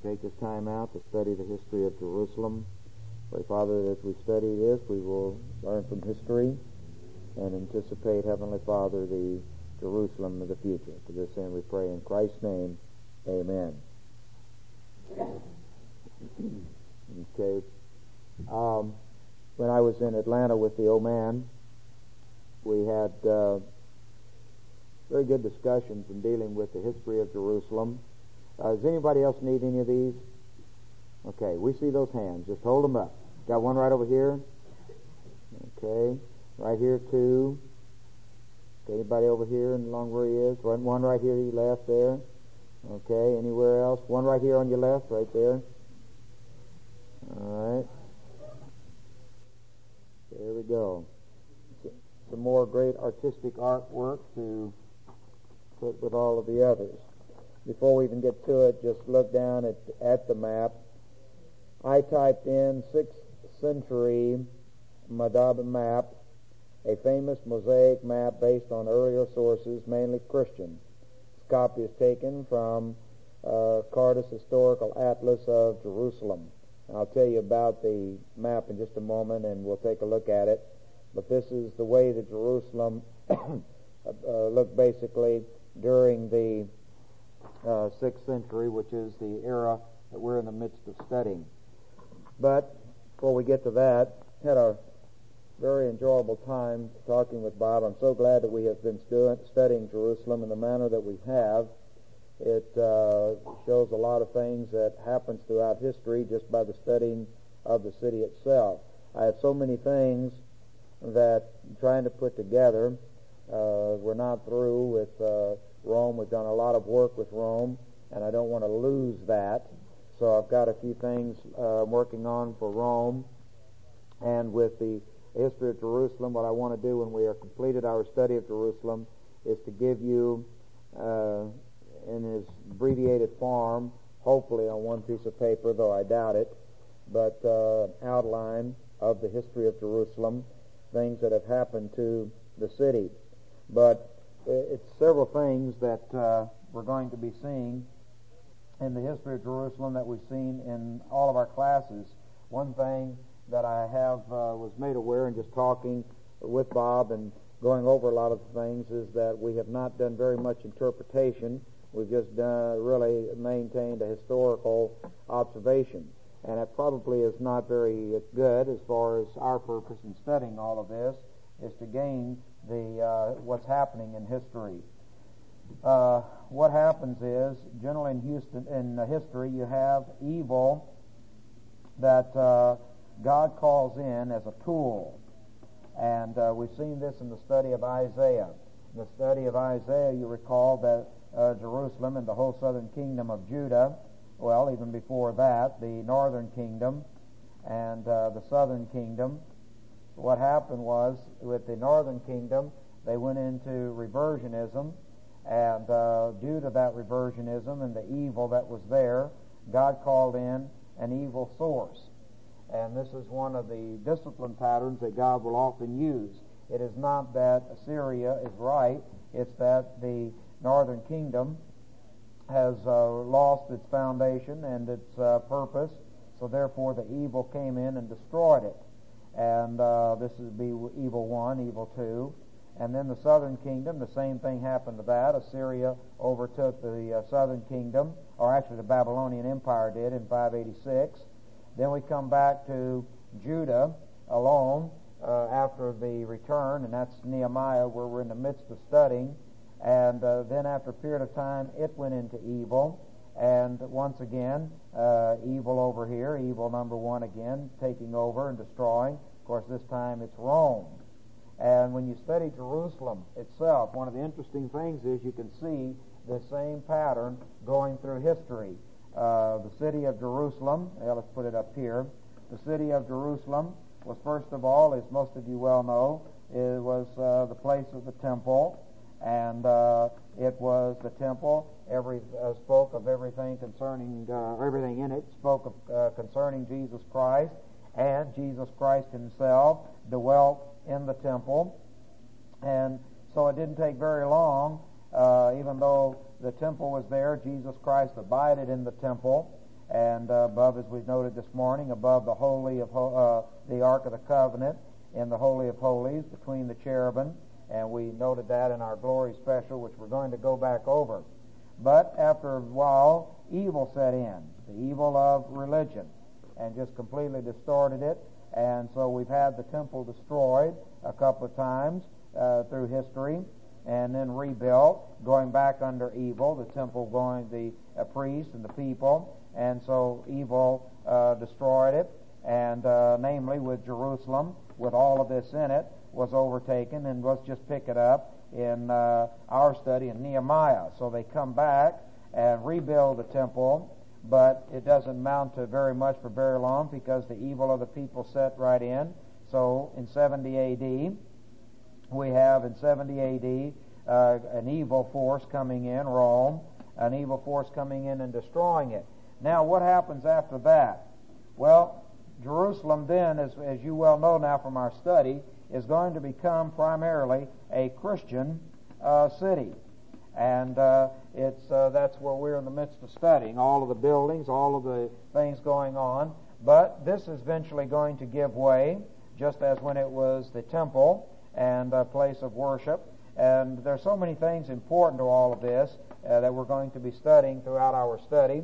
take this time out to study the history of Jerusalem. Pray, Father, that as we study this, we will learn from history and anticipate, Heavenly Father, the Jerusalem of the future. To this end we pray in Christ's name. Amen. Okay. When I was in Atlanta with the old man, we had very good discussions in dealing with the history of Jerusalem. Does anybody else need any of these? Okay, we see those hands. Just hold them up. Got one right over here. Okay, right here too. Anybody over here and along where he is? One right here to your left there. Okay, anywhere else? One right here on your left, right there. All right. There we go. Some more great artistic artwork to put with all of the others. Before we even get to it, just look down at the map. I typed in 6th century Madaba map, a famous mosaic map based on earlier sources, mainly Christian. This copy is taken from Cartus Historical Atlas of Jerusalem. And I'll tell you about the map in just a moment, and we'll take a look at it. But this is the way that Jerusalem looked basically during the 6th century, which is the era that we're in the midst of studying. But before we get to that, had a very enjoyable time talking with Bob. I'm so glad that we have been studying Jerusalem in the manner that we have. It shows a lot of things that happens throughout history just by the studying of the city itself. I have so many things that I'm trying to put together. We're not through with Rome. We've done a lot of work with Rome, and I don't want to lose that. So I've got a few things I'm working on for Rome. And with the history of Jerusalem, what I want to do when we are completed our study of Jerusalem is to give you, in his abbreviated form, hopefully on one piece of paper, though I doubt it, but outline of the history of Jerusalem, things that have happened to the city. But it's several things that we're going to be seeing in the history of Jerusalem that we've seen in all of our classes. One thing that I have was made aware in just talking with Bob and going over a lot of things is that we have not done very much interpretation. We've just really maintained a historical observation. And it probably is not very good as far as our purpose in studying all of this is to gain the what's happening in history. What happens is, generally in history, you have evil that God calls in as a tool. And we've seen this in the study of Isaiah. In the study of Isaiah, you recall that Jerusalem and the whole southern kingdom of Judah, well, even before that, the northern kingdom and the southern kingdom, what happened was, with the northern kingdom, they went into reversionism, and due to that reversionism and the evil that was there, God called in an evil source. And this is one of the discipline patterns that God will often use. It is not that Assyria is right, it's that the northern kingdom has lost its foundation and its purpose, so therefore the evil came in and destroyed it. And this would be evil 1, evil 2. And then the southern kingdom, the same thing happened to that. Assyria overtook the southern kingdom, or actually the Babylonian Empire did in 586. Then we come back to Judah alone after the return, and that's Nehemiah, where we're in the midst of studying. And then after a period of time, it went into evil. And once again, evil over here, evil number 1 again, taking over and destroying. Of course, this time it's Rome. And when you study Jerusalem itself, one of the interesting things is you can see the same pattern going through history. The city of Jerusalem, let's put it up here. The city of Jerusalem was, first of all, as most of you well know, it was the place of the temple. And it was the temple. Spoke of everything concerning everything in it. Spoke of concerning Jesus Christ, and Jesus Christ Himself dwelt in the temple. And so it didn't take very long, even though the temple was there. Jesus Christ abided in the temple, and above, as we've noted this morning, above the Holy of the Ark of the Covenant, in the Holy of Holies, between the cherubim, and we noted that in our Glory Special, which we're going to go back over. But after a while, evil set in, the evil of religion, and just completely distorted it, and so we've had the temple destroyed a couple of times through history, and then rebuilt, going back under evil, the temple going, the priests and the people, and so evil destroyed it, and namely with Jerusalem, with all of this in it, was overtaken, and let's just pick it up in our study in Nehemiah. So they come back and rebuild the temple, but it doesn't amount to very much for very long because the evil of the people set right in. So in 70 A.D., we have in 70 A.D. An evil force coming in, Rome, an evil force coming in and destroying it. Now what happens after that? Well, Jerusalem then, as you well know now from our study, is going to become primarily a Christian city. And that's where we're in the midst of studying, all of the buildings, all of the things going on. But this is eventually going to give way, just as when it was the temple and a place of worship. And there's so many things important to all of this that we're going to be studying throughout our study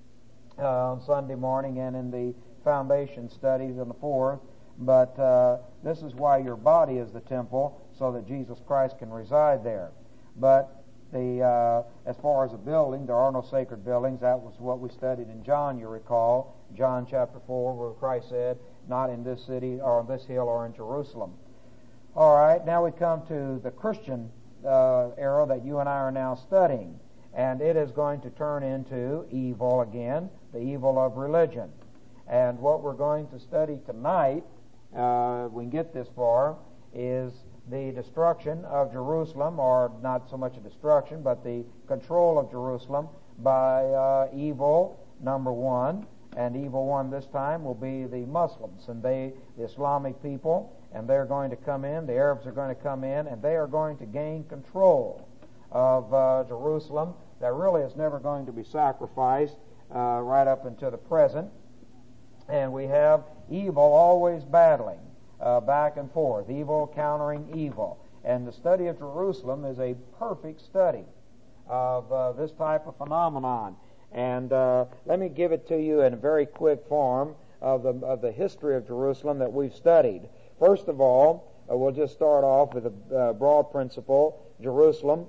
on Sunday morning and in the foundation studies on the 4th. But this is why your body is the temple, so that Jesus Christ can reside there. But as far as a building, there are no sacred buildings. That was what we studied in John, you recall. John chapter 4, where Christ said, not in this city or on this hill or in Jerusalem. All right, now we come to the Christian era that you and I are now studying. And it is going to turn into evil again, the evil of religion. And what we're going to study tonight, we can get this far, is the destruction of Jerusalem, or not so much a destruction, but the control of Jerusalem by evil, number one. And evil one this time will be the Muslims, and the Islamic people, and they're going to come in, the Arabs are going to come in, and they are going to gain control of Jerusalem. That really is never going to be sacrificed right up until the present. And we have evil always battling back and forth, evil countering evil. And the study of Jerusalem is a perfect study of this type of phenomenon. And let me give it to you in a very quick form of the history of Jerusalem that we've studied. First of all, we'll just start off with a broad principle. Jerusalem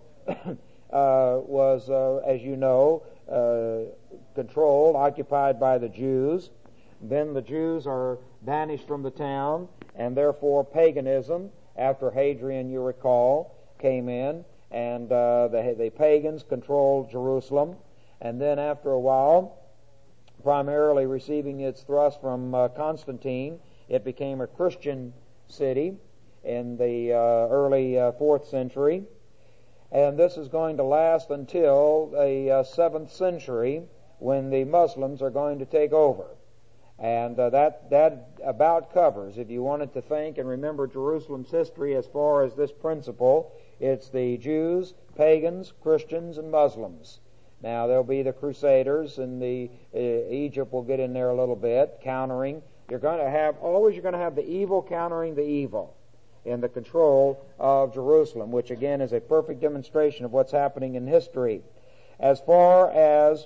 was, as you know, controlled, occupied by the Jews. Then the Jews are banished from the town, and therefore paganism, after Hadrian, you recall, came in, and the pagans controlled Jerusalem. And then after a while, primarily receiving its thrust from Constantine, it became a Christian city in the early 4th century. And this is going to last until the 7th century, when the Muslims are going to take over. And that about covers, if you wanted to think and remember Jerusalem's history as far as this principle, it's the Jews, pagans, Christians, and Muslims. Now, there'll be the Crusaders, and the Egypt will get in there a little bit, countering. You're going to have the evil countering the evil in the control of Jerusalem, which again is a perfect demonstration of what's happening in history. As far as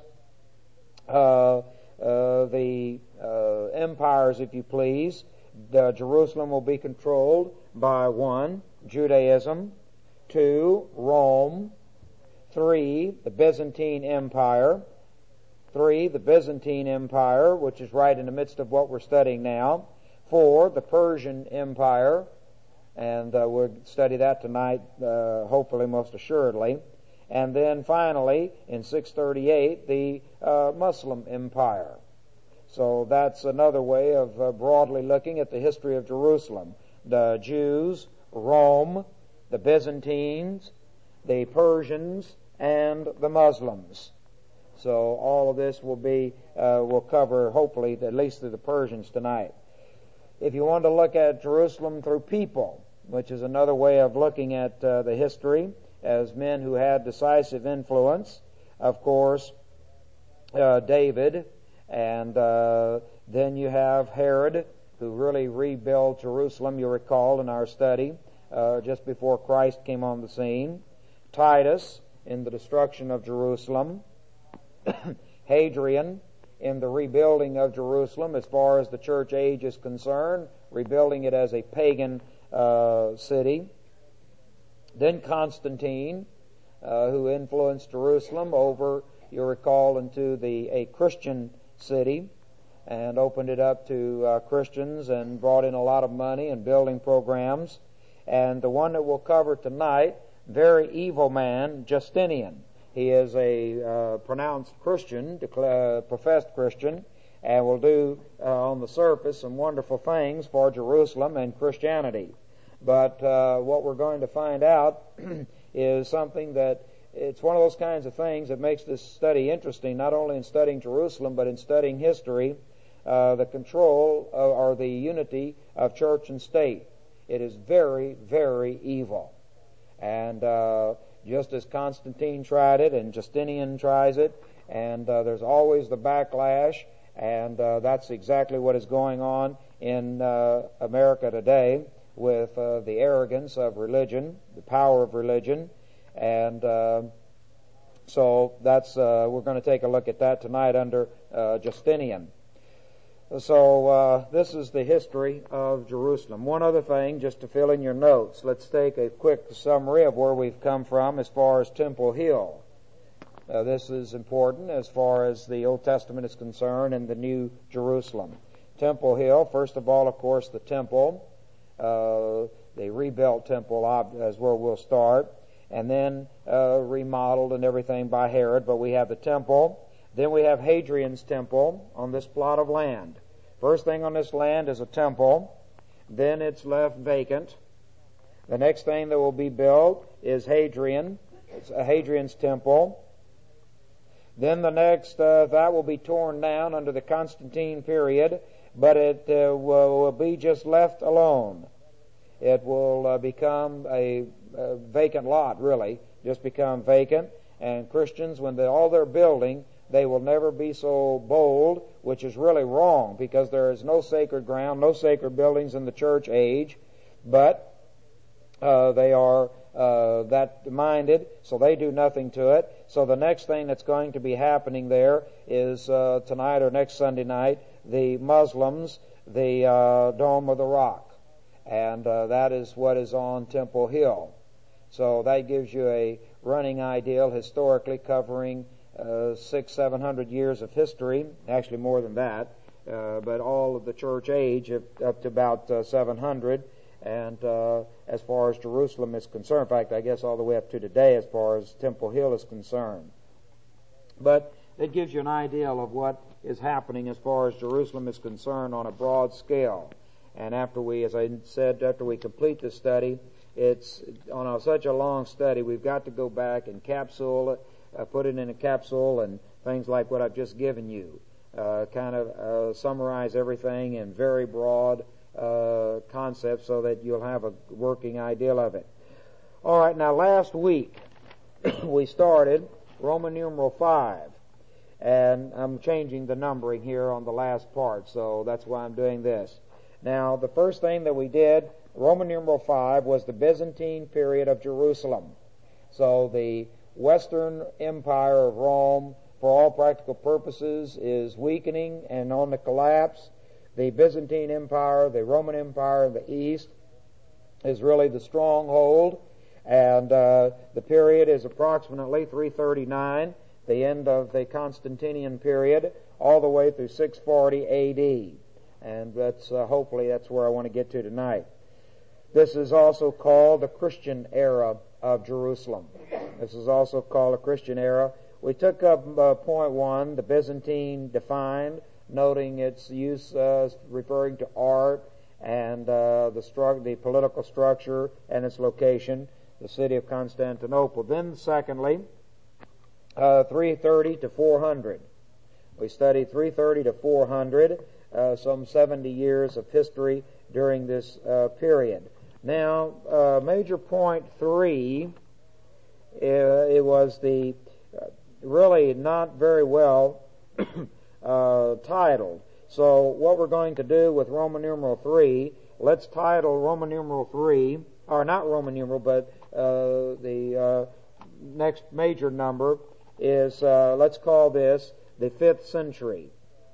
the empires, if you please, Jerusalem will be controlled by 1, Judaism, 2, Rome, 3, the Byzantine Empire, 3, the Byzantine Empire, which is right in the midst of what we're studying now, 4, the Persian Empire, and we'll study that tonight, hopefully, most assuredly, and then finally, in 638, the Muslim Empire. So that's another way of broadly looking at the history of Jerusalem. The Jews, Rome, the Byzantines, the Persians, and the Muslims. So all of this will cover, hopefully, at least through the Persians tonight. If you want to look at Jerusalem through people, which is another way of looking at the history, as men who had decisive influence, of course, David And then you have Herod, who really rebuilt Jerusalem, you recall in our study, just before Christ came on the scene. Titus in the destruction of Jerusalem. Hadrian in the rebuilding of Jerusalem as far as the church age is concerned, rebuilding it as a pagan city. Then Constantine, who influenced Jerusalem over, you recall, into a Christian city and opened it up to Christians and brought in a lot of money and building programs. And the one that we'll cover tonight, very evil man, Justinian. He is a pronounced Christian, professed Christian, and will do on the surface some wonderful things for Jerusalem and Christianity. But what we're going to find out is something that it's one of those kinds of things that makes this study interesting, not only in studying Jerusalem, but in studying history, the control or the unity of church and state. It is very, very evil. And just as Constantine tried it and Justinian tries it, and there's always the backlash, and that's exactly what is going on in America today with the arrogance of religion, the power of religion, and so that's we're going to take a look at that tonight under Justinian. So this is the history of Jerusalem. One other thing, just to fill in your notes, let's take a quick summary of where we've come from as far as Temple Hill. This is important as far as the Old Testament is concerned and the New Jerusalem. Temple Hill, first of all, of course, the temple. The rebuilt temple is where we'll start, and then remodeled and everything by Herod, but we have the temple. Then we have Hadrian's temple on this plot of land. First thing on this land is a temple. Then it's left vacant. The next thing that will be built is Hadrian. It's Hadrian's temple. Then the next, that will be torn down under the Constantine period, but it will be just left alone. It will become a vacant lot, really, just become vacant. And Christians, when all they're building, they will never be so bold, which is really wrong, because there is no sacred ground, no sacred buildings in the church age, but they are that minded, so they do nothing to it. So the next thing that's going to be happening there is tonight or next Sunday night, the Muslims, the Dome of the Rock. And that is what is on Temple Hill. So that gives you a running idea historically covering 600-700 years of history, actually more than that, but all of the church age up to about 700, and as far as Jerusalem is concerned, in fact, I guess all the way up to today as far as Temple Hill is concerned. But it gives you an idea of what is happening as far as Jerusalem is concerned on a broad scale. And after we, as I said, after we complete the study, it's on such a long study, we've got to go back and capsule it, put it in a capsule and things like what I've just given you. Kind of summarize everything in very broad concepts so that you'll have a working idea of it. All right, now last week we started Roman numeral 5. And I'm changing the numbering here on the last part, so that's why I'm doing this. Now, the first thing that we did, Roman numeral 5, was the Byzantine period of Jerusalem. So the Western Empire of Rome, for all practical purposes, is weakening and on the collapse. The Byzantine Empire, the Roman Empire in the East, is really the stronghold, and the period is approximately 339, the end of the Constantinian period, all the way through 640 A.D., and that's hopefully that's where I want to get to tonight. This is also called the Christian era of Jerusalem. This is also called a Christian era. We took up point 1, the Byzantine defined, noting its use referring to art and the political structure and its location, the city of Constantinople. Then, secondly, 330 to 400. We studied 330 to 400, some 70 years of history during this period. Now, major point 3, it was the really not very well titled. So what we're going to do with Roman numeral 3, let's title Roman numeral 3, or not Roman numeral, but the next major number is, let's call this the 5th century.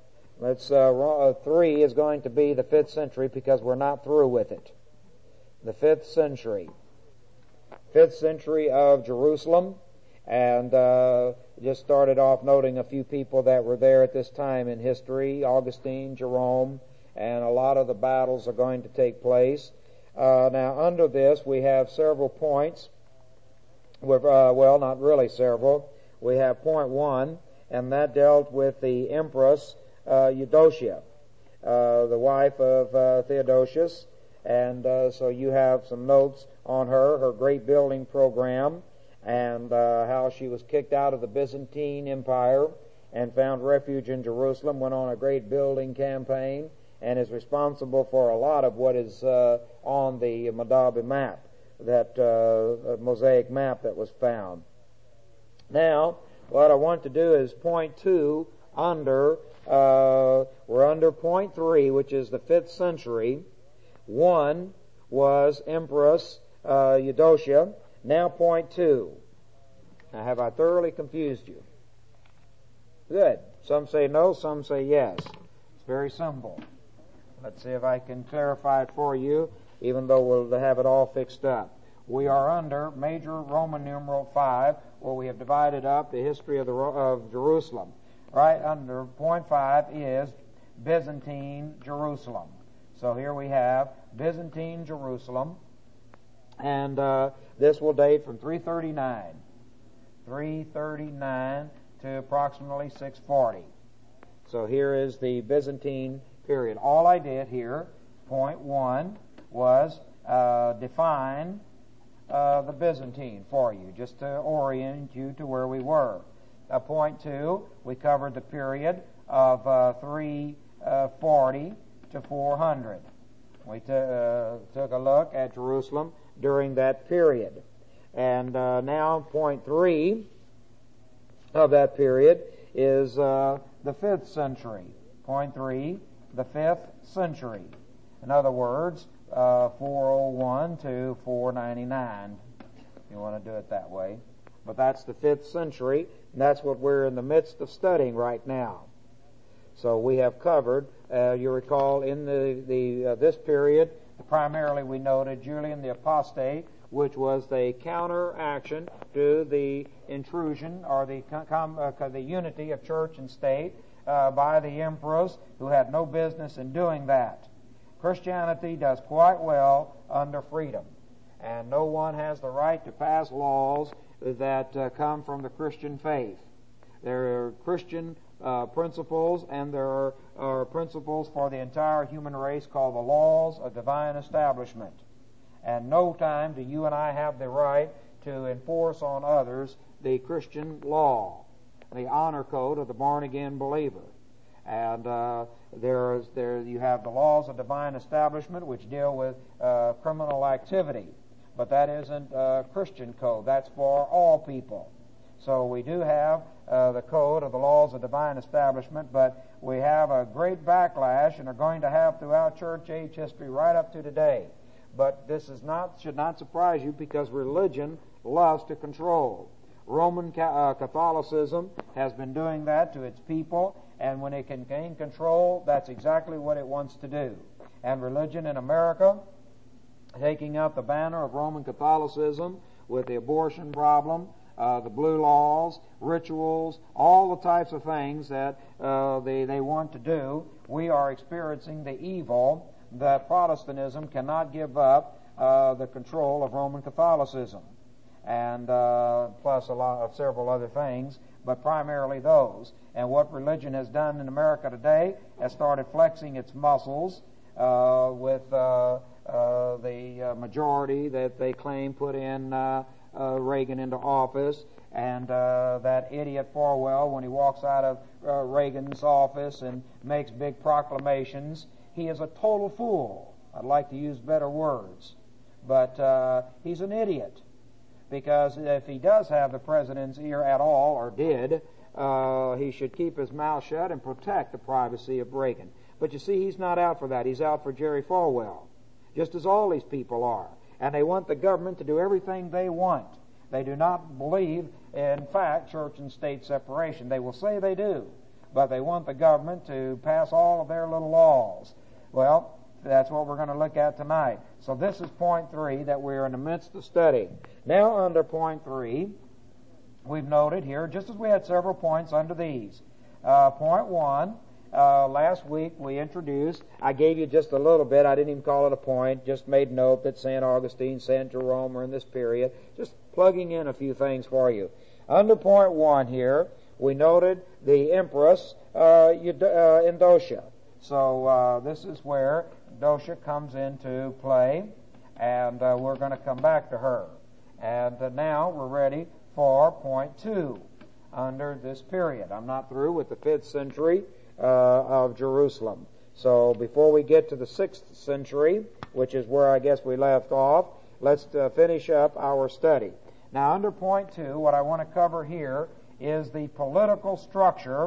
3 is going to be the 5th century because we're not through with it. The 5th century. 5th century of Jerusalem. And just started off noting a few people that were there at this time in history. Augustine, Jerome, and a lot of the battles are going to take place. Now under this we have several points. Well, not really several. We have point 1, and that dealt with the Empress Eudocia, the wife of Theodosius. And so you have some notes on her great building program, and how she was kicked out of the Byzantine Empire and found refuge in Jerusalem, went on a great building campaign, and is responsible for a lot of what is on the Madabi map, that mosaic map that was found. Now, what I want to do is point 2 under, we're under point 3, which is the 5th century. 1 was Empress Eudocia. Now point 2. Now, have I thoroughly confused you? Good. Some say no, some say yes. It's very simple. Let's see if I can clarify it for you, even though we'll have it all fixed up. We are under major Roman numeral 5, where we have divided up the history of Jerusalem. Right under point 5 is Byzantine Jerusalem. So here we have Byzantine Jerusalem, and this will date from 339 to approximately 640. So here is the Byzantine period. All I did here, point 1, was define the Byzantine for you, just to orient you to where we were. Point 2, we covered the period of 340 to 400. We took a look at Jerusalem during that period. And now point 3 of that period is the 5th century. Point 3, the 5th century. In other words, 401 to 499, if you want to do it that way. But that's the 5th century, and that's what we're in the midst of studying right now. So we have covered, you recall, in this period, primarily we noted Julian the Apostate, which was the counteraction to the intrusion or the unity of church and state by the emperors, who had no business in doing that. Christianity does quite well under freedom, and no one has the right to pass laws that come from the Christian faith. There are Christian principles, and there are principles for the entire human race called the laws of divine establishment. And no time do you and I have the right to enforce on others the Christian law, the honor code of the born-again believer. And you have the laws of divine establishment, which deal with criminal activity. But that isn't a Christian code. That's for all people. So we do have the code of the laws of divine establishment, but we have a great backlash and are going to have throughout church age history right up to today. But this should not surprise you, because religion loves to control. Roman Catholicism has been doing that to its people, and when it can gain control, that's exactly what it wants to do. And religion in America, taking up the banner of Roman Catholicism with the abortion problem, the blue laws, rituals, all the types of things that they want to do, we are experiencing the evil that Protestantism cannot give up the control of Roman Catholicism, and plus several other things, but primarily those. And what religion has done in America today has started flexing its muscles with the majority that they claim put in Reagan into office, and that idiot Falwell, when he walks out of Reagan's office and makes big proclamations, he is a total fool. I'd like to use better words, but he's an idiot, because if he does have the president's ear at all, or did, he should keep his mouth shut and protect the privacy of Reagan. But you see, he's not out for that. He's out for Jerry Falwell, just as all these people are. And they want the government to do everything they want. They do not believe, in fact, church and state separation. They will say they do, but they want the government to pass all of their little laws. Well, that's what we're going to look at tonight. So this is point 3 that we're in the midst of studying. Now, under point 3, we've noted here, just as we had several points under these. Point 1, last week we introduced, I gave you just a little bit, I didn't even call it a point, just made note that St. Augustine, St. Jerome are in this period, just plugging in a few things for you. Under point 1 here, we noted the Empress Eudocia. So this is where Eudocia comes into play, and we're going to come back to her. And now we're ready for point 2 under this period. I'm not through with the 5th century of Jerusalem. So before we get to the 6th century, which is where I guess we left off, let's finish up our study. Now under point 2, what I want to cover here is the political structure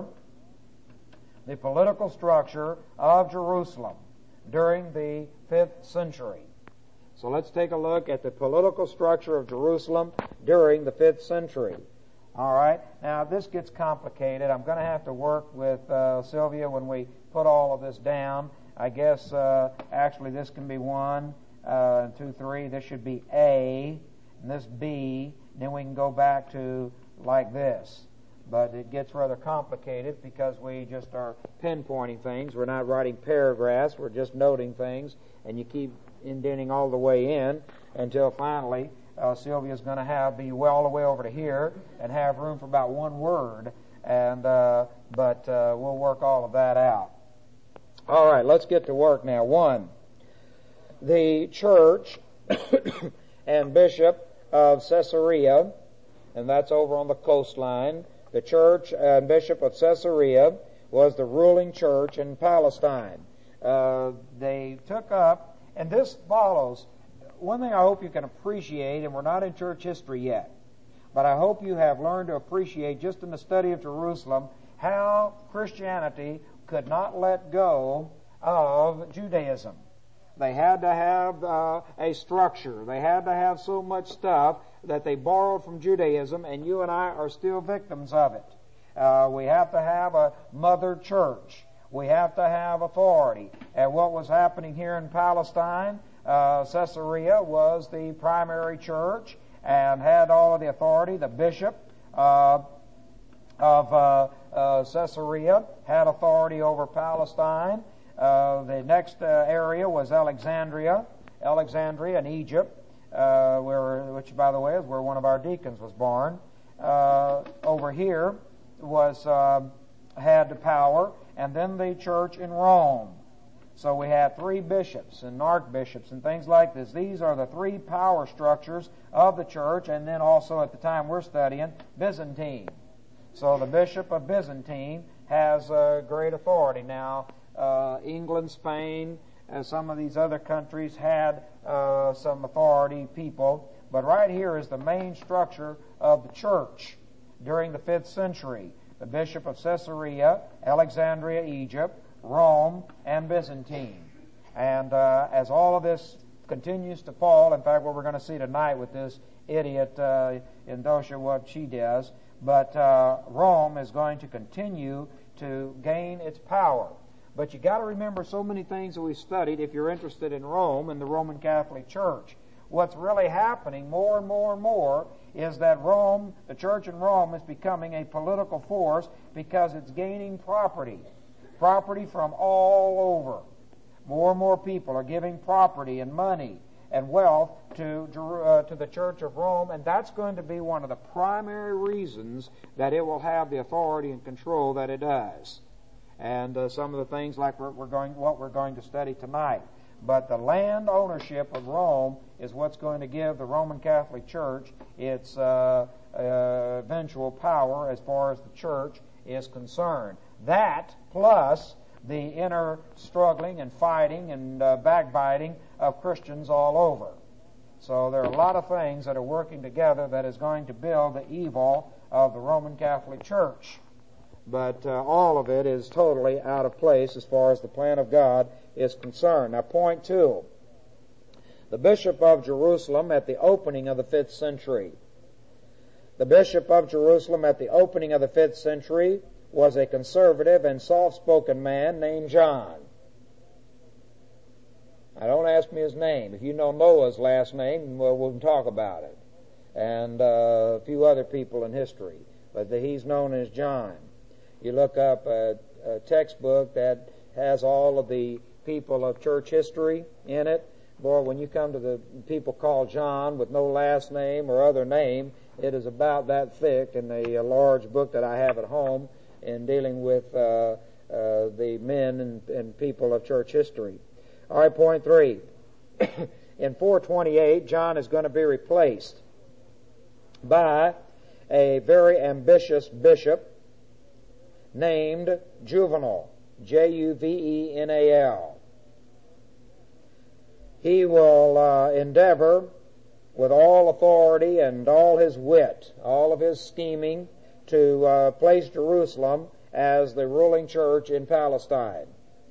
of Jerusalem during the 5th century. So let's take a look at the political structure of Jerusalem during the 5th century. All right. Now, this gets complicated. I'm going to have to work with Sylvia when we put all of this down. I guess, actually, this can be 1, 2, 3. This should be A, and this B. Then we can go back to like this. But it gets rather complicated because we just are pinpointing things. We're not writing paragraphs. We're just noting things. And you keep indenting all the way in until finally Sylvia's going to be all the way over to here and have room for about 1 word. And but we'll work all of that out. All right, let's get to work now. 1, the church and bishop of Caesarea, and that's over on the coastline. The church and bishop of Caesarea was the ruling church in Palestine. They took up, and this follows, one thing I hope you can appreciate, and we're not in church history yet, but I hope you have learned to appreciate just in the study of Jerusalem how Christianity could not let go of Judaism. They had to have a structure. They had to have so much stuff that they borrowed from Judaism, and you and I are still victims of it. We have to have a mother church. We have to have authority. And what was happening here in Palestine, Caesarea was the primary church and had all of the authority. The bishop of Caesarea had authority over Palestine. The next area was Alexandria in Egypt, which, by the way, is where one of our deacons was born. Over here had the power, and then the church in Rome. So we had 3 bishops and archbishops and things like this. These are the 3 power structures of the church, and then also at the time we're studying, Byzantine. So the bishop of Byzantine has great authority. Now, England, Spain, some of these other countries had some authority people, but right here is the main structure of the church during the 5th century. The bishop of Caesarea, Alexandria, Egypt, Rome, and Byzantine. And as all of this continues to fall, in fact, what we're going to see tonight with this idiot Eudocia, what she does, but Rome is going to continue to gain its power. But you got to remember so many things that we studied if you're interested in Rome and the Roman Catholic Church. What's really happening more and more and more is that Rome, the church in Rome, is becoming a political force because it's gaining property from all over. More and more people are giving property and money and wealth to the Church of Rome, and that's going to be one of the primary reasons that it will have the authority and control that it does. And some of the things like what we're going to study tonight. But the land ownership of Rome is what's going to give the Roman Catholic Church its eventual power as far as the church is concerned. That plus the inner struggling and fighting and backbiting of Christians all over. So there are a lot of things that are working together that is going to build the evil of the Roman Catholic Church. but all of it is totally out of place as far as the plan of God is concerned. Now, point 2. The Bishop of Jerusalem at the opening of the 5th century. The Bishop of Jerusalem at the opening of the 5th century was a conservative and soft-spoken man named John. Now, don't ask me his name. If you know Noah's last name, well, we'll talk about it. And a few other people in history. But he's known as John. You look up a textbook that has all of the people of church history in it. Boy, when you come to the people called John with no last name or other name, it is about that thick in the large book that I have at home in dealing with the men and people of church history. All right, point 3. In 428, John is going to be replaced by a very ambitious bishop named Juvenal, Juvenal. He will endeavor with all authority and all his wit, all of his scheming, to place Jerusalem as the ruling church in Palestine.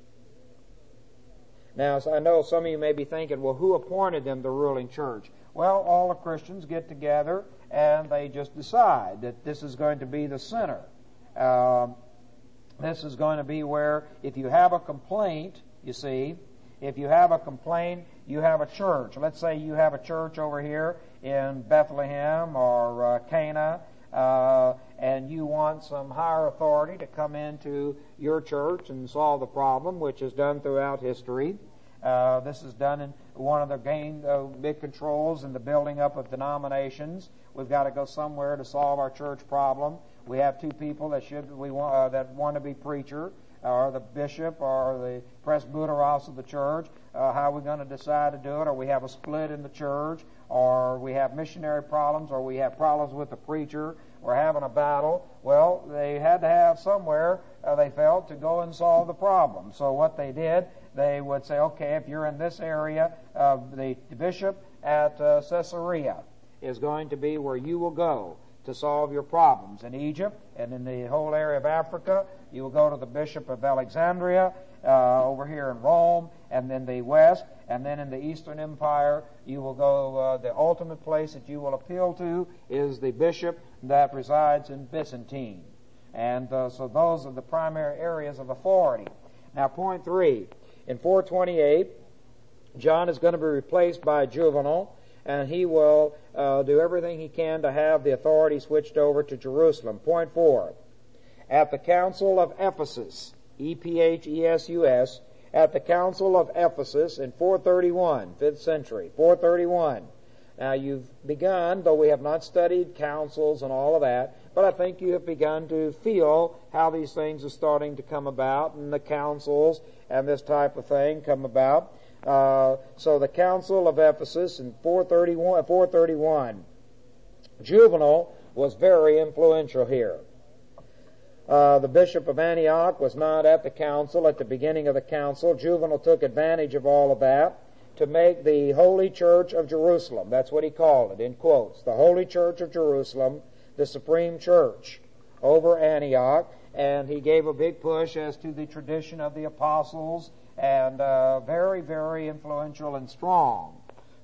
Now, I know some of you may be thinking, well, who appointed them the ruling church? Well, all the Christians get together and they just decide that this is going to be the center. This is going to be where, if you have a complaint, you see, if you have a complaint, you have a church. Let's say you have a church over here in Bethlehem or Cana, and you want some higher authority to come into your church and solve the problem, which is done throughout history. This is done in one of the big controls in the building up of denominations. We've got to go somewhere to solve our church problem. We have two people that want to be preacher, or the bishop, or the presbyteros of the church. How are we going to decide to do it? Or we have a split in the church, or we have missionary problems, or we have problems with the preacher. We're having a battle. Well, they had to have somewhere, they felt, to go and solve the problem. So what they did, they would say, okay, if you're in this area, the bishop at Caesarea is going to be where you will go to solve your problems. In Egypt and in the whole area of Africa, you will go to the Bishop of Alexandria, over here in Rome, and then the West, and then in the Eastern Empire, you will go, the ultimate place that you will appeal to is the bishop that resides in Byzantine. And so those are the primary areas of authority. Now, point 3. In 428, John is going to be replaced by Juvenal, and he will do everything he can to have the authority switched over to Jerusalem. Point 4. At the Council of Ephesus, Ephesus, at the Council of Ephesus in 431, 5th century, 431. Now you've begun, though we have not studied councils and all of that, but I think you have begun to feel how these things are starting to come about, and the councils and this type of thing come about. So the Council of Ephesus in 431. Juvenal was very influential here. The Bishop of Antioch was not at the council, at the beginning of the council. Juvenal took advantage of all of that to make the Holy Church of Jerusalem, that's what he called it, in quotes, the Holy Church of Jerusalem, the Supreme Church over Antioch, and he gave a big push as to the tradition of the apostles, and very, very influential and strong.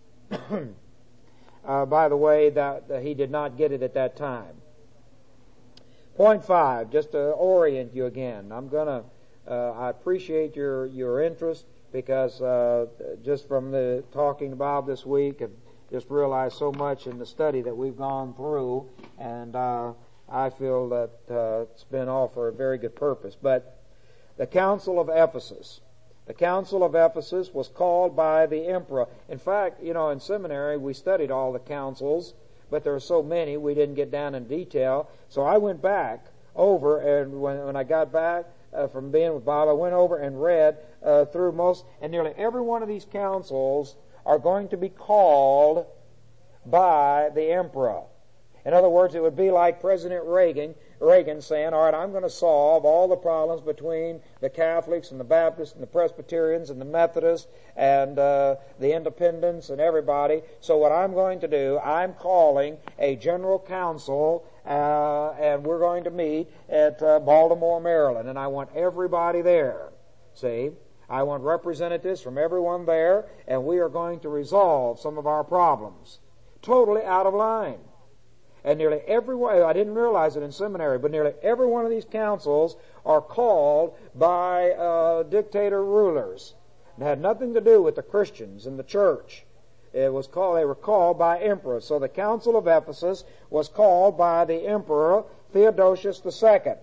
By the way, that he did not get it at that time. Point 5, just to orient you again. I appreciate your interest, because just from the talking about this week, I've just realized so much in the study that we've gone through, and I feel that it's been all for a very good purpose. But the Council of Ephesus. The Council of Ephesus was called by the emperor. In fact, in seminary we studied all the councils, but there are so many we didn't get down in detail. So I went back over, and when I got back from being with Bob, I went over and read through most, and nearly every one of these councils are going to be called by the emperor. In other words, it would be like President Reagan Reagan saying, all right, I'm going to solve all the problems between the Catholics and the Baptists and the Presbyterians and the Methodists and the Independents and everybody. So what I'm going to do, I'm calling a general council and we're going to meet at Baltimore, Maryland, and I want everybody there. See? I want representatives from everyone there, and we are going to resolve some of our problems. Totally out of line. And nearly everyone, I didn't realize it in seminary, but nearly every one of these councils are called by dictator rulers. It had nothing to do with the Christians and the church. They were called by emperors. So the Council of Ephesus was called by the Emperor Theodosius II,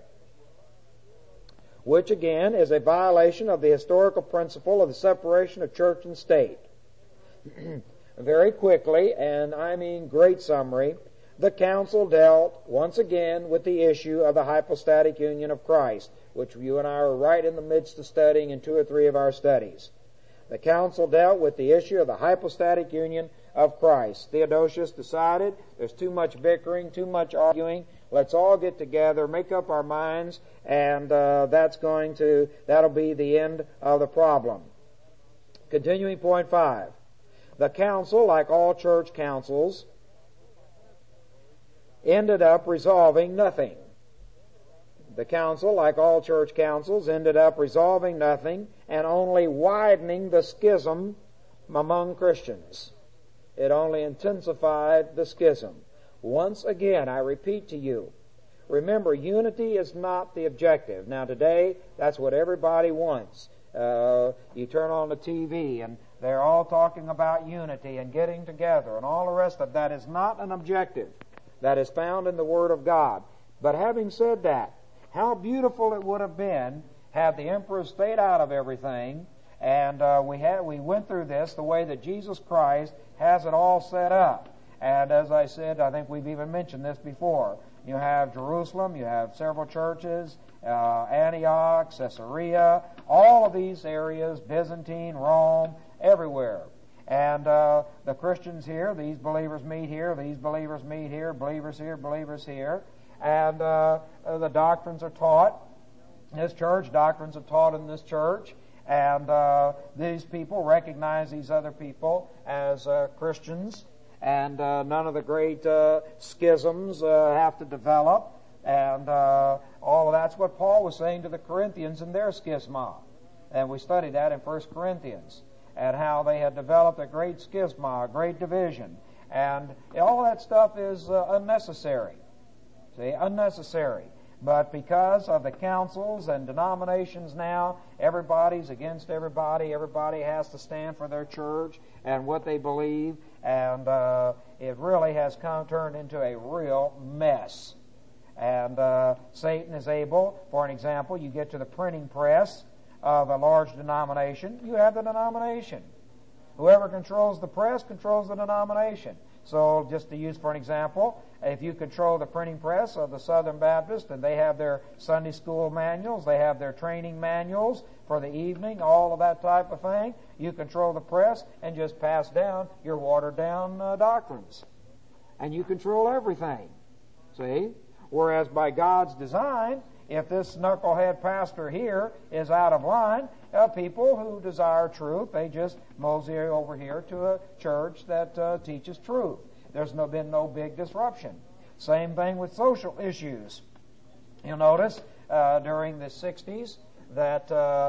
which again is a violation of the historical principle of the separation of church and state. Very quickly, and I mean great summary, the council dealt once again with the issue of the hypostatic union of Christ, which you and I are right in the midst of studying in 2 or 3 of our studies. The council dealt with the issue of the hypostatic union of Christ. Theodosius decided there's too much bickering, too much arguing. Let's all get together, make up our minds, and that'll be the end of the problem. Continuing point 5. The council, like all church councils, ended up resolving nothing. The council, like all church councils, ended up resolving nothing and only widening the schism among Christians. It only intensified the schism. Once again, I repeat to you, remember, unity is not the objective. Now today, that's what everybody wants. You turn on the TV and they're all talking about unity and getting together and all the rest of that is not an objective. That is found in the Word of God. But having said that, how beautiful it would have been had the emperor stayed out of everything, and we went through this the way that Jesus Christ has it all set up. And as I said, I think we've even mentioned this before. You have Jerusalem, you have several churches, Antioch, Caesarea, all of these areas, Byzantine, Rome, everywhere. And the Christians here, these believers meet here, these believers meet here, believers here. And the doctrines are taught in this church, doctrines are taught in this church. And these people recognize these other people as Christians. And none of the great schisms have to develop. And all of that's what Paul was saying to the Corinthians in their schisma. And we studied that in 1 Corinthians. And how they had developed a great schisma, a great division. And all that stuff is unnecessary. See, unnecessary. But because of the councils and denominations now, everybody's against everybody. Everybody has to stand for their church and what they believe. And it really has turned into a real mess. And Satan is able, for an example, you get to the printing press of a large denomination, you have the denomination. Whoever controls the press controls the denomination. So just to use for an example, if you control the printing press of the Southern Baptist and they have their Sunday school manuals, they have their training manuals for the evening, all of that type of thing, you control the press and just pass down your watered down doctrines. And you control everything. See? Whereas by God's design, if this knucklehead pastor here is out of line, people who desire truth, they just mosey over here to a church that teaches truth. There's been no big disruption. Same thing with social issues. You'll notice during the 60s that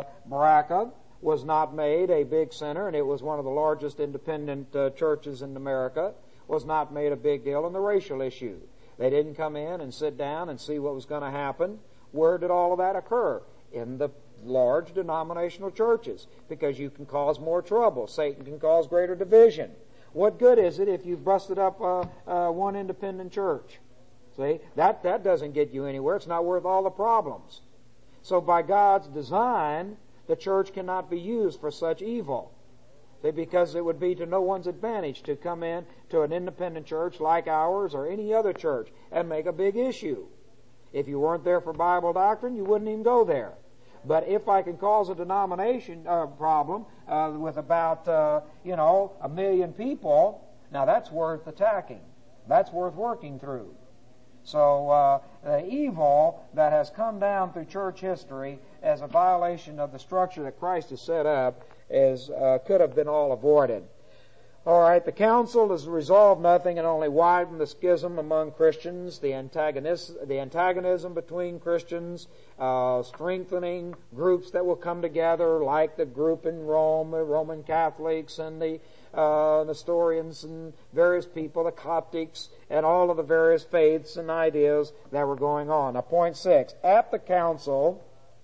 Baraka was not made a big center, and it was one of the largest independent churches in America, was not made a big deal in the racial issue. They didn't come in and sit down and see what was going to happen. Where did all of that occur? In the large denominational churches, because you can cause more trouble. Satan can cause greater division. What good is it if you've busted up one independent church? See, that doesn't get you anywhere. It's not worth all the problems. So by God's design, the church cannot be used for such evil. See, because it would be to no one's advantage to come in to an independent church like ours or any other church and make a big issue. If you weren't there for Bible doctrine, you wouldn't even go there. But if I can cause a denomination problem with about, 1 million people, now that's worth attacking. That's worth working through. So the evil that has come down through church history as a violation of the structure that Christ has set up could have been all avoided. All right, the council has resolved nothing and only widened the schism among Christians, the antagonism between Christians, strengthening groups that will come together, like the group in Rome, the Roman Catholics and the Nestorians and various people, the Coptics, and all of the various faiths and ideas that were going on. Now, point 6, at the council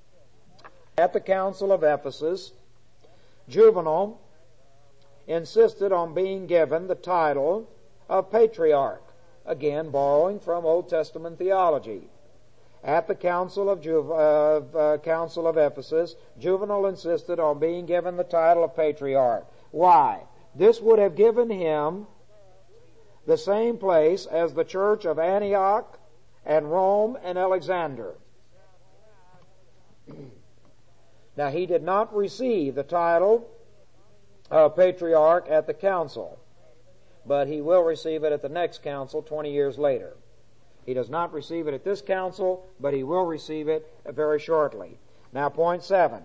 of Ephesus, Juvenal insisted on being given the title of patriarch, again borrowing from Old Testament theology. At the council of Ephesus, Juvenal insisted on being given the title of patriarch. Why? This would have given him the same place as the church of Antioch and Rome and Alexander. Now, he did not receive the title patriarch at the council, but he will receive it at the next council 20 years later. He does not receive it at this council, but he will receive it very shortly. Now, point 7.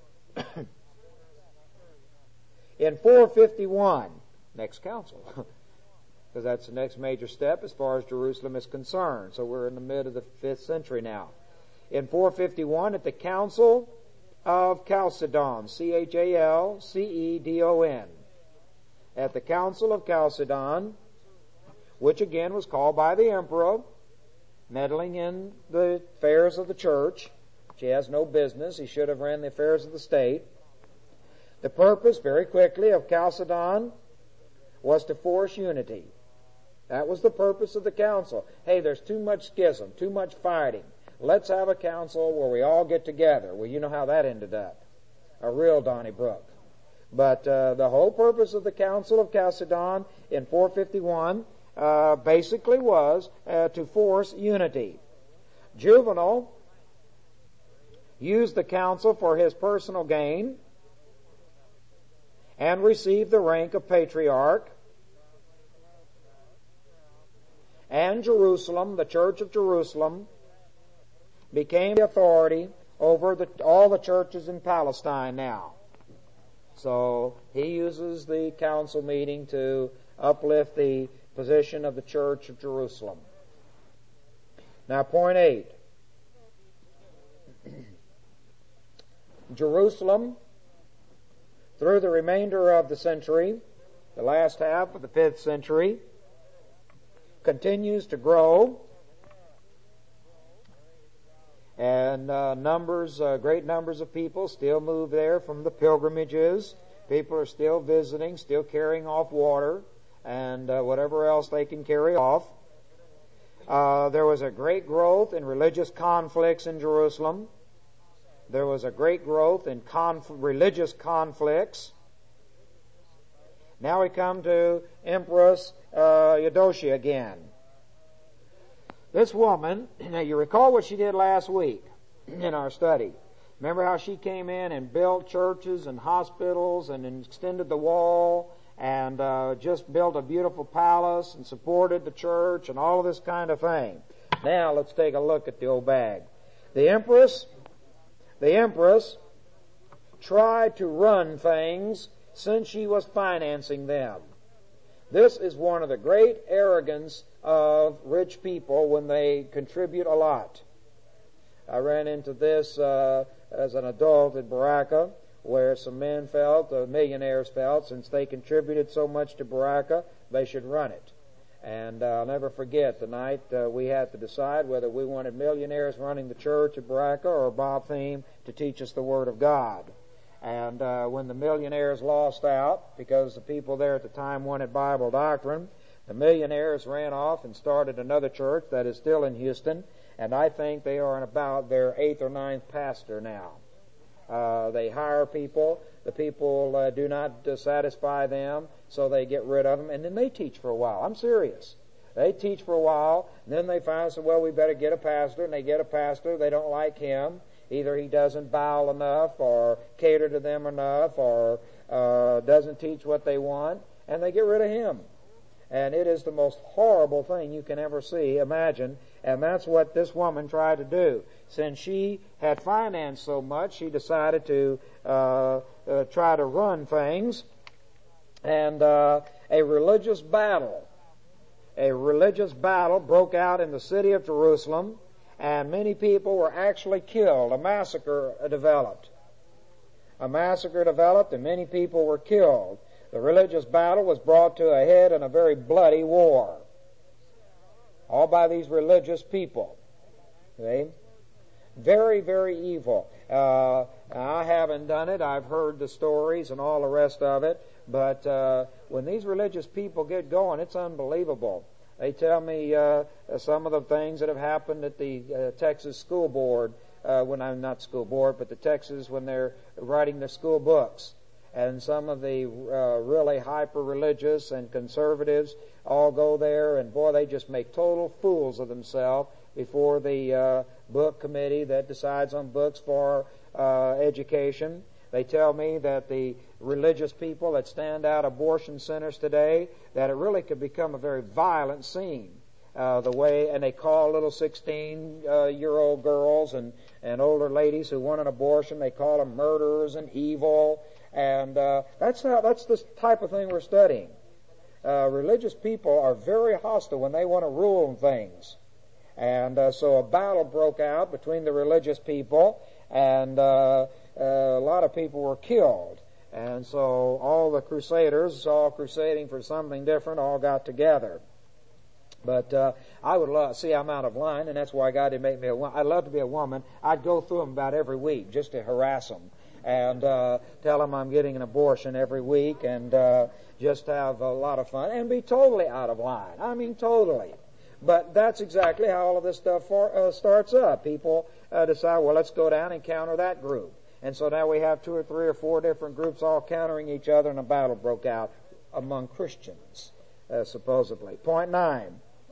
In 451, next council, because that's the next major step as far as Jerusalem is concerned. So we're in the mid of the 5th century now. In 451, at the council of Chalcedon, Chalcedon, at the council of Chalcedon, which again was called by the emperor, meddling in the affairs of the church. He has no business. He should have ran the affairs of the state. The purpose, very quickly, of Chalcedon was to force unity. That was the purpose of the council. Hey, there's too much schism, too much fighting. Let's have a council where we all get together. Well, you know how that ended up. A real Donnybrook. But the whole purpose of the Council of Chalcedon in 451 basically was to force unity. Juvenal used the council for his personal gain and received the rank of patriarch. And Jerusalem, the Church of Jerusalem, became the authority over all the churches in Palestine now. So he uses the council meeting to uplift the position of the Church of Jerusalem. Now, point 8. Jerusalem, through the remainder of the century, the last half of the 5th century, continues to grow. And great numbers of people still move there from the pilgrimages. People are still visiting, still carrying off water and whatever else they can carry off. There was a great growth in religious conflicts in Jerusalem. There was a great growth in religious conflicts. Now we come to Empress Eudocia again. This woman, now you recall what she did last week in our study. Remember how she came in and built churches and hospitals and extended the wall and just built a beautiful palace and supported the church and all of this kind of thing. Now let's take a look at the old bag. The Empress tried to run things since she was financing them. This is one of the great arrogance of rich people when they contribute a lot. I ran into this as an adult in Baraka, where some men felt, millionaires felt, since they contributed so much to Baraka, they should run it. And I'll never forget the night we had to decide whether we wanted millionaires running the church at Baraka or Bob Thiem to teach us the Word of God. And when the millionaires lost out, because the people there at the time wanted Bible doctrine, the millionaires ran off and started another church that is still in Houston, and I think they are in about their 8th or 9th pastor now. They hire people. The people do not satisfy them, so they get rid of them, and then they teach for a while. I'm serious. They teach for a while, and then they find, well, we better get a pastor, and they get a pastor. They don't like him. Either he doesn't bow enough or cater to them enough or doesn't teach what they want, and they get rid of him. And it is the most horrible thing you can ever imagine. And that's what this woman tried to do. Since she had financed so much, she decided to try to run things. And a religious battle broke out in the city of Jerusalem, and many people were actually killed. A massacre developed, and many people were killed. The religious battle was brought to a head in a very bloody war, all by these religious people. See? Very, very evil. I haven't done it. I've heard the stories and all the rest of it. But when these religious people get going, it's unbelievable. They tell me some of the things that have happened at the Texas school board, when I'm not school board, but the Texas when they're writing their school books. And some of the really hyper-religious and conservatives all go there, and boy, they just make total fools of themselves before the book committee that decides on books for education. They tell me that the religious people that stand out abortion centers today, that it really could become a very violent scene. And they call little 16-year-old girls and older ladies who want an abortion, they call them murderers and evil. And that's the type of thing we're studying. Religious people are very hostile when they want to rule things. And so a battle broke out between the religious people, and a lot of people were killed. And so all the crusaders, all crusading for something different, all got together. But I would love, see, I'm out of line, and that's why God didn't make me a woman. I'd love to be a woman. I'd go through them about every week just to harass them and tell them I'm getting an abortion every week, and just have a lot of fun and be totally out of line. I mean, totally. But that's exactly how all of this stuff starts up. People decide, well, let's go down and counter that group. And so now we have 2 or 3 or 4 different groups all countering each other, and a battle broke out among Christians, supposedly. Point 9.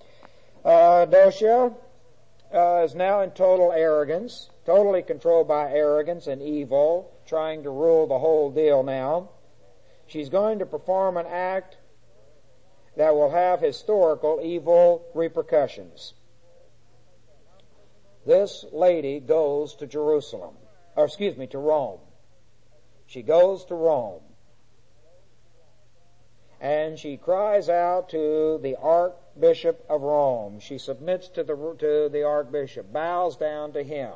Doshia is now in total arrogance, totally controlled by arrogance and evil, trying to rule the whole deal now. She's going to perform an act that will have historical evil repercussions. This lady goes to to Rome. She goes to Rome. And she cries out to the Archbishop of Rome. She submits to the Archbishop, bows down to him.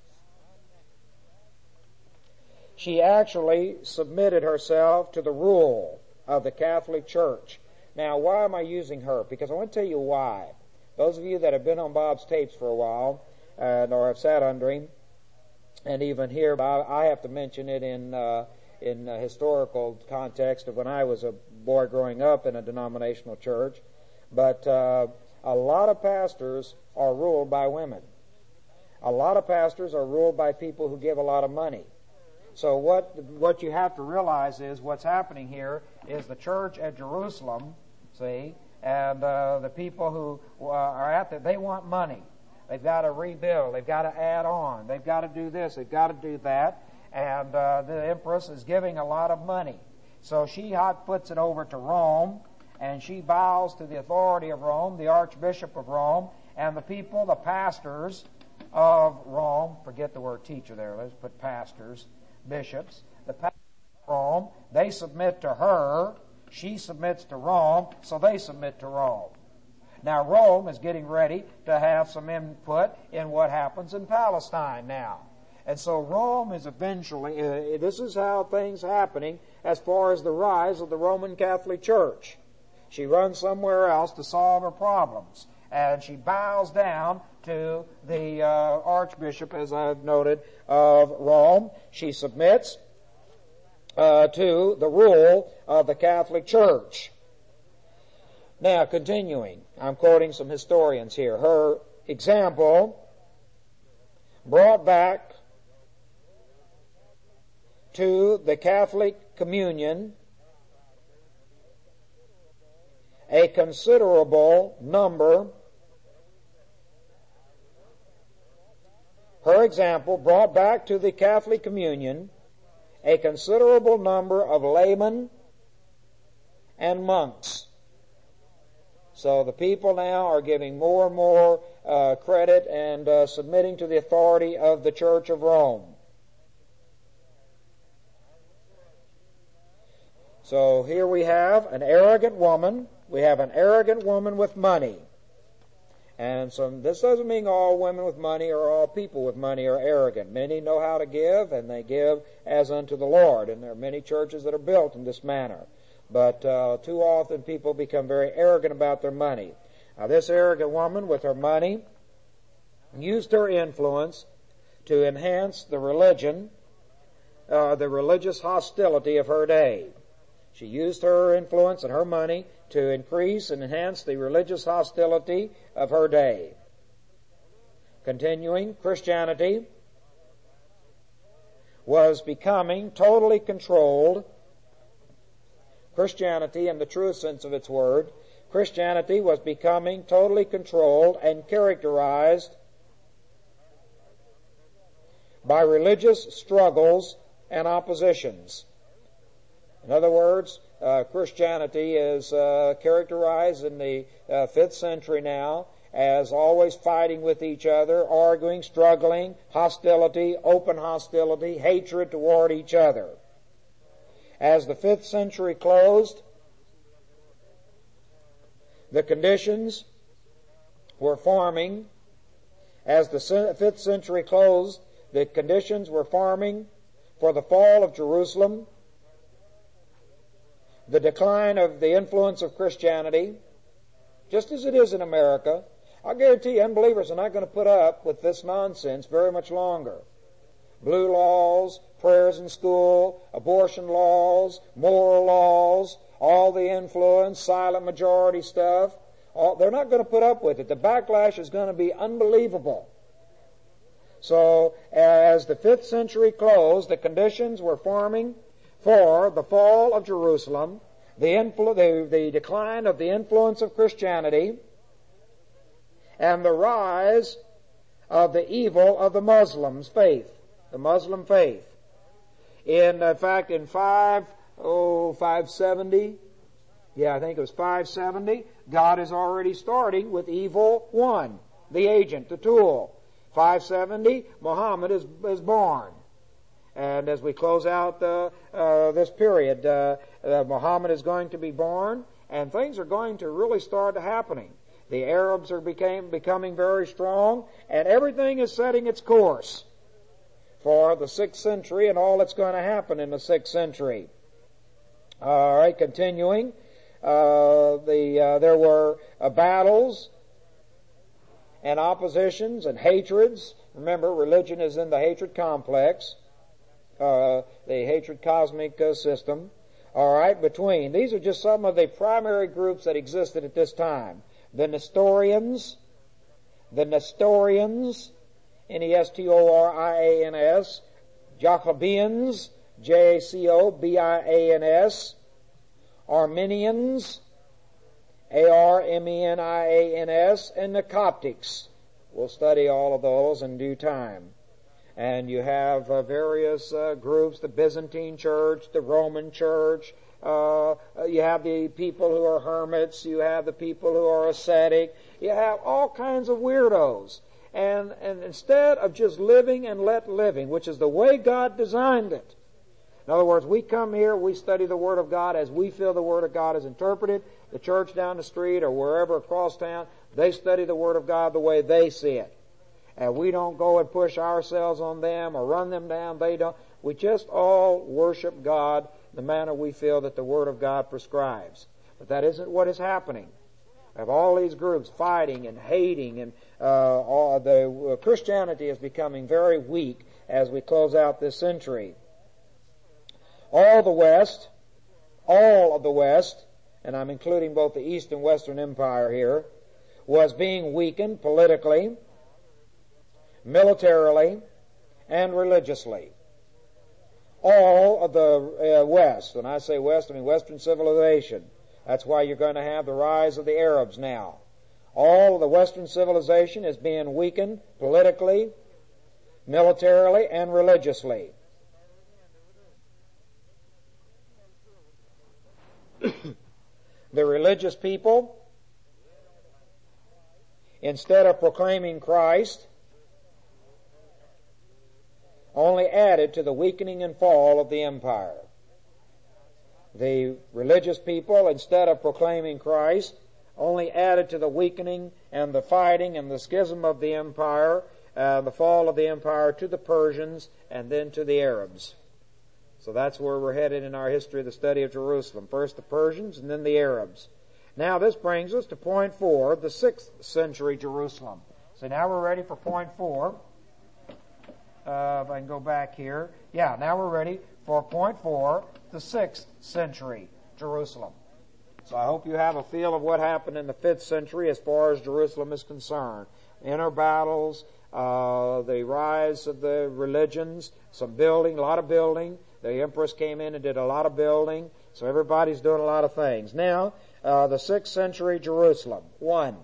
She actually submitted herself to the rule of the Catholic Church. Now, why am I using her? Because I want to tell you why. Those of you that have been on Bob's tapes for a while, or have sat under him, and even here, I have to mention it in a historical context of when I was a boy growing up in a denominational church. But a lot of pastors are ruled by women. A lot of pastors are ruled by people who give a lot of money. So what you have to realize is what's happening here is the church at Jerusalem, see, and the people who are at there, they want money. They've got to rebuild. They've got to add on. They've got to do this. They've got to do that. And the empress is giving a lot of money. So she hot puts it over to Rome, and she bows to the authority of Rome, the Archbishop of Rome, and the people, the pastors of Rome. Forget the word teacher there. Let's put pastors, bishops. The pastors of Rome, they submit to her. She submits to Rome, so they submit to Rome. Now, Rome is getting ready to have some input in what happens in Palestine now. And so Rome is eventually, this is how things are happening as far as the rise of the Roman Catholic Church. She runs somewhere else to solve her problems. And she bows down to the Archbishop, as I've noted, of Rome. She submits to the rule of the Catholic Church. Now, continuing, I'm quoting some historians here. Her example brought back to the Catholic communion a considerable number. Her example brought back to the Catholic communion a considerable number of laymen and monks. So the people now are giving more and more credit and submitting to the authority of the Church of Rome. So here we have an arrogant woman. We have an arrogant woman with money. And so this doesn't mean all women with money or all people with money are arrogant. Many know how to give, and they give as unto the Lord. And there are many churches that are built in this manner. But too often people become very arrogant about their money. Now this arrogant woman with her money used her influence to enhance the religion, the religious hostility of her day. She used her influence and her money to increase and enhance the religious hostility of her day. Continuing, Christianity was becoming totally controlled. Christianity, in the truest sense of its word, Christianity was becoming totally controlled and characterized by religious struggles and oppositions. In other words, Christianity is characterized in the 5th century now as always fighting with each other, arguing, struggling, hostility, open hostility, hatred toward each other. As the 5th century closed, the conditions were forming. As the 5th century closed, the conditions were forming for the fall of Jerusalem, the decline of the influence of Christianity, just as it is in America. I guarantee you, unbelievers are not going to put up with this nonsense very much longer. Blue laws, prayers in school, abortion laws, moral laws, all the influence, silent majority stuff, they're not going to put up with it. The backlash is going to be unbelievable. So, as the 5th century closed, the conditions were forming for the fall of Jerusalem, the decline of the influence of Christianity, and the rise of the evil of the Muslims' faith, the Muslim faith. In fact, in 570, I think it was 570, God is already starting with evil one, the agent, the tool. 570, Muhammad is born. And as we close out this period, Muhammad is going to be born, and things are going to really start happening. The Arabs are becoming very strong, and everything is setting its course for the 6th century and all that's going to happen in the 6th century. All right, continuing. There were battles and oppositions and hatreds. Remember, religion is in the hatred complex. The hatred cosmic system. All right, between. These are just some of the primary groups that existed at this time. The Nestorians, Nestorians, Jacobians, Jacobians, Arminians, Armenians, and the Coptics. We'll study all of those in due time. And you have various groups, the Byzantine Church, the Roman Church. You have the people who are hermits. You have the people who are ascetic. You have all kinds of weirdos. And instead of just living and let living, which is the way God designed it. In other words, we come here, we study the Word of God as we feel the Word of God is interpreted. The church down the street or wherever across town, they study the Word of God the way they see it. And we don't go and push ourselves on them or run them down. They don't. We just all worship God in the manner we feel that the Word of God prescribes. But that isn't what is happening. We have all these groups fighting and hating, and Christianity is becoming very weak as we close out this century. All of the West, and I'm including both the East and Western Empire here, was being weakened politically, militarily, and religiously. All of the West, when I say West, I mean Western civilization. That's why you're going to have the rise of the Arabs now. All of the Western civilization is being weakened politically, militarily, and religiously. The religious people instead of proclaiming Christ, only added to the weakening and fall of the empire. The religious people, instead of proclaiming Christ, only added to the weakening and the fighting and the schism of the empire, the fall of the empire to the Persians and then to the Arabs. So that's where we're headed in our history of the study of Jerusalem. First the Persians and then the Arabs. Now this brings us to point 4, the 6th century Jerusalem. So now we're ready for point 4. If I can go back here. Yeah, now we're ready for point 4, the 6th century Jerusalem. So I hope you have a feel of what happened in the 5th century as far as Jerusalem is concerned. Inner battles, the rise of the religions, some building, a lot of building. The empress came in and did a lot of building. So everybody's doing a lot of things. Now, the 6th century Jerusalem. 1.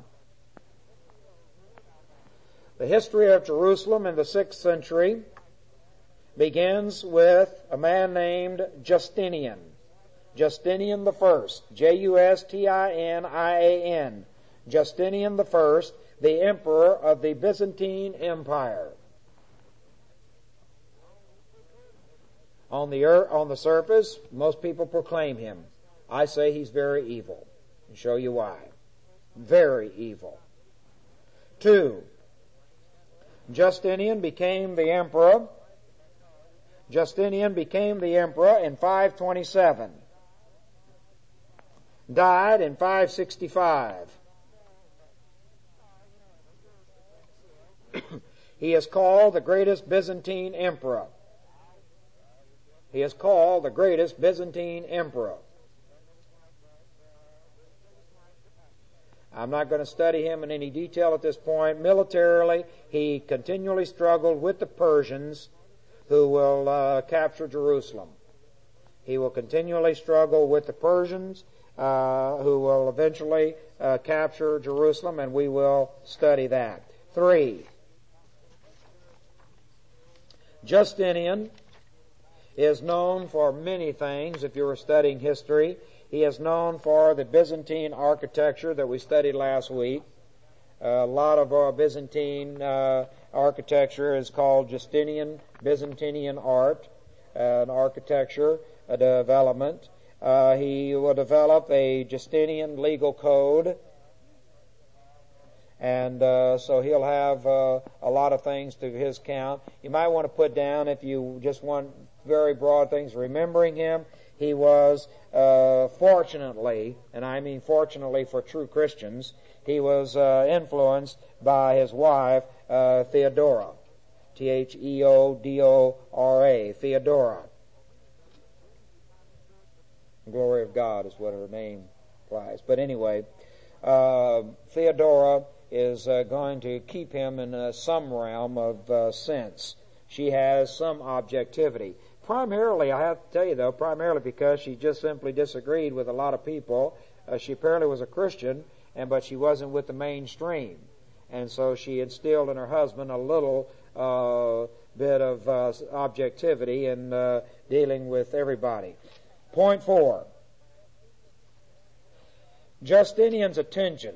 The history of Jerusalem in the 6th century begins with a man named Justinian. Justinian the First. Justinian. Justinian the First, the emperor of the Byzantine Empire. On the surface, most people proclaim him. I say he's very evil. I'll show you why. Very evil. 2. Justinian became the emperor. Justinian became the emperor in 527. Died in 565. He is called the greatest Byzantine emperor. He is called the greatest Byzantine emperor. I'm not going to study him in any detail at this point. Militarily, he continually struggled with the Persians who will capture Jerusalem. He will continually struggle with the Persians who will eventually capture Jerusalem, and we will study that. 3. Justinian is known for many things. If you were studying history, he is known for the Byzantine architecture that we studied last week. A lot of Byzantine architecture is called Justinian Byzantine art, an architecture, a development. He will develop a Justinian legal code, and so he'll have a lot of things to his count. You might want to put down, if you just want very broad things, remembering him, he was fortunately, and I mean fortunately for true Christians, he was influenced by his wife, Theodora. Theodora. Theodora. Glory of God is what her name implies. But anyway, Theodora is going to keep him in some realm of sense. She has some objectivity. Primarily, I have to tell you though, primarily because she just simply disagreed with a lot of people. She apparently was a Christian, but she wasn't with the mainstream. And so she instilled in her husband a little bit of objectivity in dealing with everybody. Point 4. Justinian's attention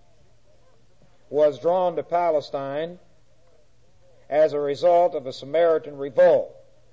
was drawn to Palestine as a result of a Samaritan revolt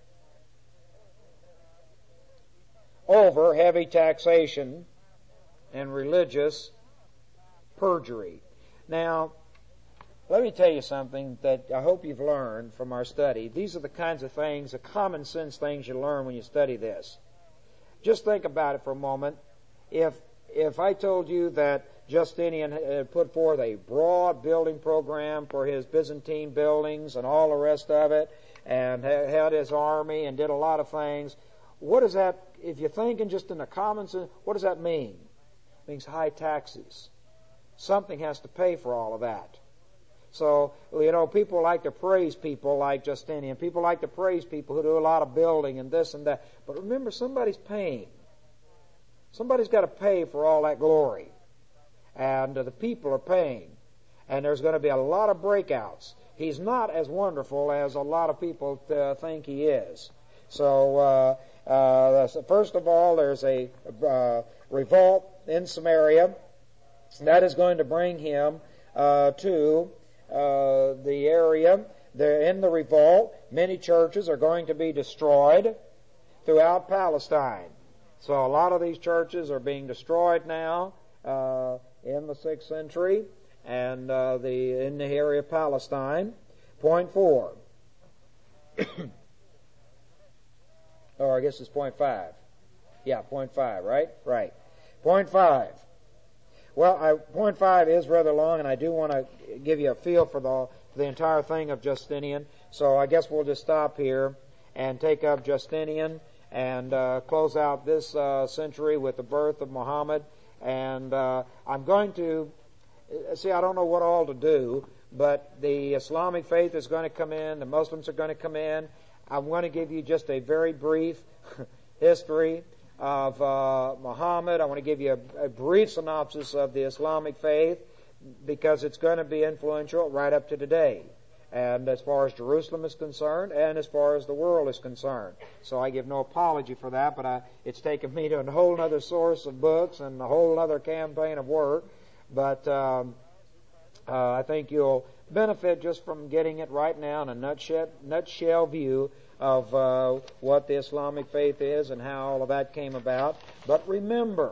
over heavy taxation and religious perjury. Now, let me tell you something that I hope you've learned from our study. These are the kinds of things, the common sense things you learn when you study this. Just think about it for a moment. If I told you that Justinian had put forth a broad building program for his Byzantine buildings and all the rest of it, and had his army and did a lot of things, what does that, if you're thinking just in the common sense, what does that mean? It means high taxes. Something has to pay for all of that. So, people like to praise people like Justinian. People like to praise people who do a lot of building and this and that. But remember, somebody's paying. Somebody's got to pay for all that glory. And the people are paying. And there's going to be a lot of breakouts. He's not as wonderful as a lot of people think he is. So, first of all, there's a revolt in Samaria. That is going to bring him to the area. They're in the revolt. Many churches are going to be destroyed throughout Palestine. So a lot of these churches are being destroyed now in the 6th century and in the area of Palestine. Point 4. Or I guess it's point 5. Yeah, point 5, right? Right. Point 5. Well, point 5 is rather long, and I do want to give you a feel for the entire thing of Justinian. So I guess we'll just stop here and take up Justinian and close out this century with the birth of Muhammad. And I'm going to, I don't know what all to do, but the Islamic faith is going to come in, the Muslims are going to come in. I'm going to give you just a very brief history of Muhammad. I want to give you a brief synopsis of the Islamic faith because it's going to be influential right up to today, and as far as Jerusalem is concerned and as far as the world is concerned. So I give no apology for that, but it's taken me to a whole other source of books and a whole other campaign of work. But I think you'll benefit just from getting it right now in a nutshell view of what the Islamic faith is and how all of that came about. But remember,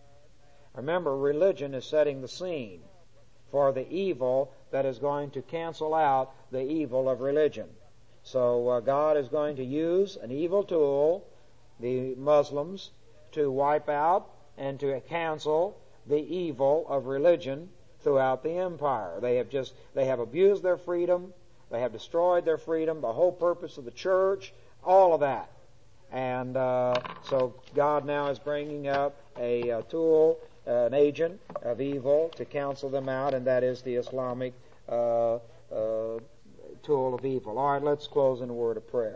religion is setting the scene for the evil that is going to cancel out the evil of religion. So God is going to use an evil tool, the Muslims, to wipe out and to cancel the evil of religion throughout the empire. They have abused their freedom. They have destroyed their freedom, the whole purpose of the church, all of that. And so God now is bringing up a tool, an agent of evil to cancel them out, and that is the Islamic tool of evil. All right, let's close in a word of prayer.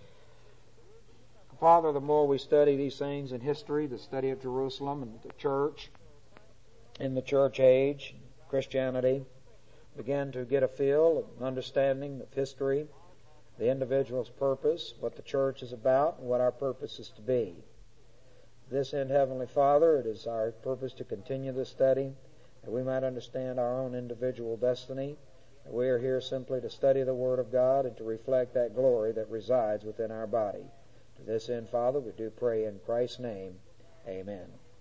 Father, the more we study these things in history, the study of Jerusalem and the church, in the church age, Christianity, begin to get a feel, an understanding of history, the individual's purpose, what the church is about, and what our purpose is to be. To this end, Heavenly Father, it is our purpose to continue this study, that we might understand our own individual destiny, that we are here simply to study the Word of God and to reflect that glory that resides within our body. To this end, Father, we do pray in Christ's name. Amen.